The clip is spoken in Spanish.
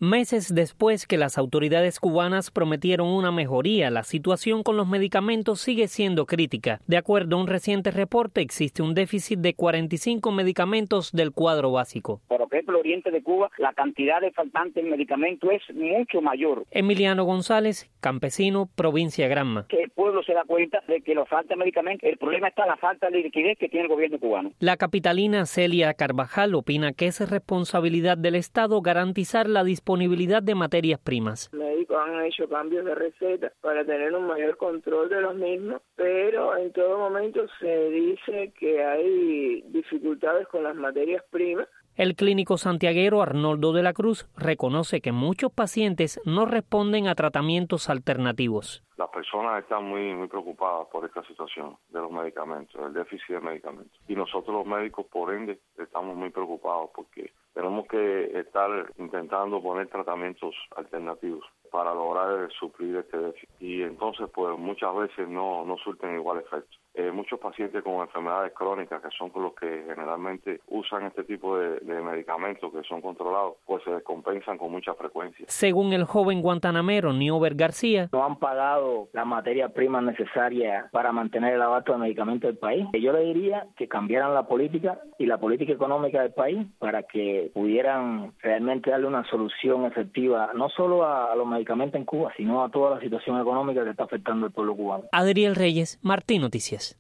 Meses después que las autoridades cubanas prometieron una mejoría, la situación con los medicamentos sigue siendo crítica. De acuerdo a un reciente reporte, existe un déficit de 45 medicamentos del cuadro básico. Por ejemplo, el oriente de Cuba, la cantidad de faltantes de medicamentos es mucho mayor. Emiliano González, campesino, provincia Granma. Que el pueblo se da cuenta de que nos falta medicamentos. El problema está en la falta de liquidez que tiene el gobierno cubano. La capitalina Celia Carvajal opina que es responsabilidad del Estado garantizar la disponibilidad de materias primas. Los médicos han hecho cambios de receta para tener un mayor control de los mismos, pero en todo momento se dice que hay dificultades con las materias primas. El clínico santiaguero Arnoldo de la Cruz reconoce que muchos pacientes no responden a tratamientos alternativos. Las personas están muy preocupadas por esta situación de los medicamentos, el déficit de medicamentos. Y nosotros los médicos, por ende, estamos muy preocupados porque tenemos que estar intentando poner tratamientos alternativos para lograr suplir este déficit. Y entonces, pues muchas veces no surten igual efecto. Muchos pacientes con enfermedades crónicas, que son los que generalmente usan este tipo de medicamentos que son controlados, pues se descompensan con mucha frecuencia. Según el joven guantanamero Niober García, no han pagado las materias primas necesarias para mantener el abasto de medicamentos del país. Yo le diría que cambiaran la política y la política económica del país para que pudieran realmente darle una solución efectiva, no solo a los medicamentos en Cuba, sino a toda la situación económica que está afectando al pueblo cubano. Adriel Reyes, Martín Noticias.